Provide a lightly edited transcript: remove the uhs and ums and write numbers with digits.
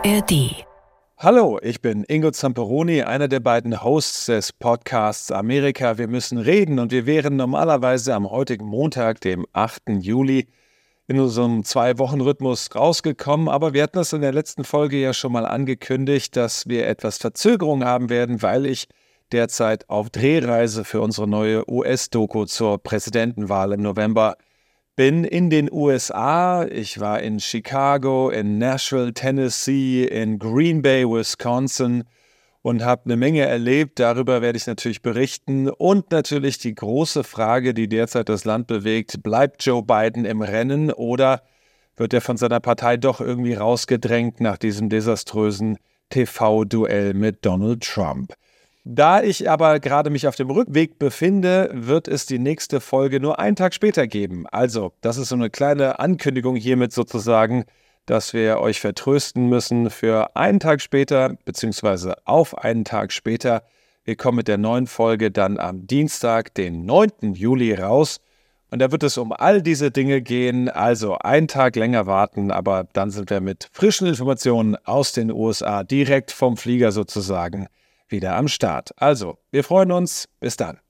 ARD. Hallo, ich bin Ingo Zamperoni, einer der beiden Hosts des Podcasts Amerika, wir müssen reden, und wir wären normalerweise am heutigen Montag, dem 8. Juli, in unserem 2-Wochen-Rhythmus rausgekommen, aber wir hatten das in der letzten Folge ja schon mal angekündigt, dass wir etwas Verzögerung haben werden, weil ich derzeit auf Drehreise für unsere neue US-Doku zur Präsidentenwahl im November bin in den USA. Ich war in Chicago, in Nashville, Tennessee, in Green Bay, Wisconsin und habe eine Menge erlebt. Darüber werde ich natürlich berichten. Und natürlich die große Frage, die derzeit das Land bewegt: Bleibt Joe Biden im Rennen oder wird er von seiner Partei doch irgendwie rausgedrängt nach diesem desaströsen TV-Duell mit Donald Trump? Da ich aber gerade mich auf dem Rückweg befinde, wird es die nächste Folge nur einen Tag später geben. Also, das ist so eine kleine Ankündigung hiermit sozusagen, dass wir euch vertrösten müssen für einen Tag später, beziehungsweise auf einen Tag später. Wir kommen mit der neuen Folge dann am Dienstag, den 9. Juli raus. Und da wird es um all diese Dinge gehen, also einen Tag länger warten, aber dann sind wir mit frischen Informationen aus den USA direkt vom Flieger sozusagen wieder am Start. Also, wir freuen uns. Bis dann.